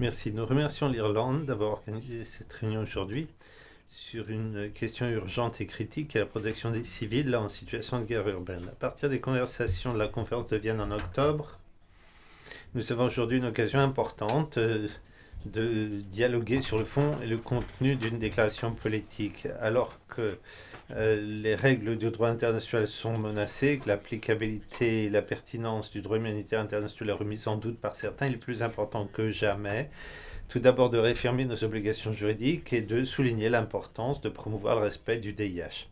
Merci. Nous remercions l'Irlande d'avoir organisé cette réunion aujourd'hui sur une question urgente et critique qui est la protection des civils en situation de guerre urbaine. À partir des conversations de la conférence de Vienne en octobre, nous avons aujourd'hui une occasion importante de dialoguer sur le fond et le contenu d'une déclaration politique. Alors que les règles du droit international sont menacées, que l'applicabilité et la pertinence du droit humanitaire international est remise en doute par certains, il est plus important que jamais tout d'abord de réaffirmer nos obligations juridiques et de souligner l'importance de promouvoir le respect du DIH.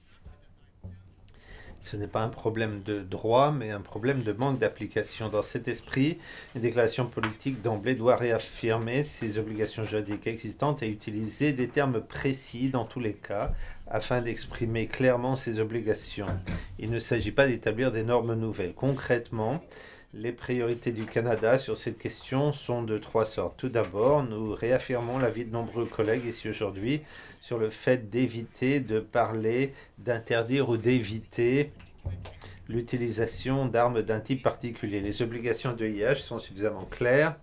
Ce n'est pas un problème de droit, mais un problème de manque d'application. Dans cet esprit, une déclaration politique d'emblée doit réaffirmer ses obligations juridiques existantes et utiliser des termes précis dans tous les cas afin d'exprimer clairement ses obligations. Il ne s'agit pas d'établir des normes nouvelles. Concrètement, les priorités du Canada sur cette question sont de trois sortes. Tout d'abord, nous réaffirmons l'avis de nombreux collègues ici aujourd'hui sur le fait d'éviter de parler, d'interdire ou d'éviter l'utilisation d'armes d'un type particulier. Les obligations de IH sont suffisamment claires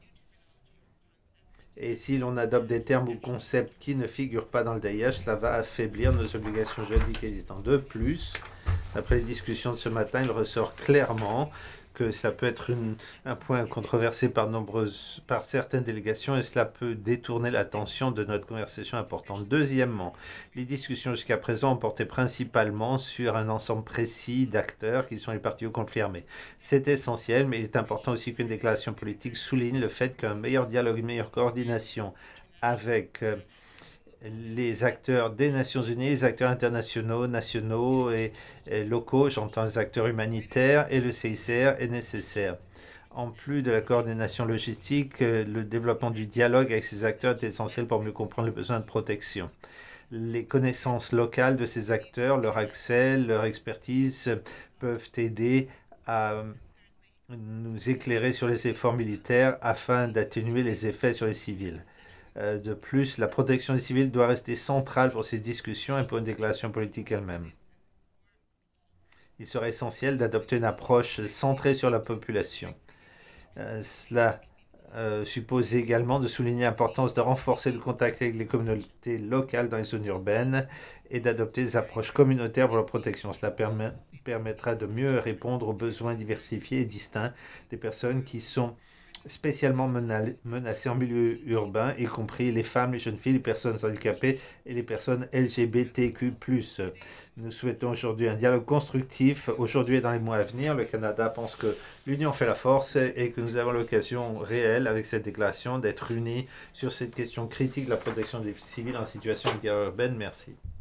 et si l'on adopte des termes ou concepts qui ne figurent pas dans le DIH, cela va affaiblir nos obligations juridiques existantes. De plus, après les discussions de ce matin, il ressort clairement que ça peut être un point controversé par certaines délégations et cela peut détourner l'attention de notre conversation importante. Deuxièmement, les discussions jusqu'à présent ont porté principalement sur un ensemble précis d'acteurs qui sont les parties au conflit armé. C'est essentiel, mais il est important aussi qu'une déclaration politique souligne le fait qu'un meilleur dialogue, une meilleure coordination avec les acteurs des Nations Unies, les acteurs internationaux, nationaux et locaux, j'entends les acteurs humanitaires et le CICR est nécessaire. En plus de la coordination logistique, le développement du dialogue avec ces acteurs est essentiel pour mieux comprendre les besoins de protection. Les connaissances locales de ces acteurs, leur accès, leur expertise peuvent aider à nous éclairer sur les efforts militaires afin d'atténuer les effets sur les civils. De plus, la protection des civils doit rester centrale pour ces discussions et pour une déclaration politique elle-même. Il serait essentiel d'adopter une approche centrée sur la population. Cela suppose également de souligner l'importance de renforcer le contact avec les communautés locales dans les zones urbaines et d'adopter des approches communautaires pour la protection. Cela permettra de mieux répondre aux besoins diversifiés et distincts des personnes qui sont spécialement menacées en milieu urbain, y compris les femmes, les jeunes filles, les personnes handicapées et les personnes LGBTQ+. Nous souhaitons aujourd'hui un dialogue constructif, aujourd'hui et dans les mois à venir. Le Canada pense que l'union fait la force et que nous avons l'occasion réelle, avec cette déclaration, d'être unis sur cette question critique de la protection des civils en situation de guerre urbaine. Merci.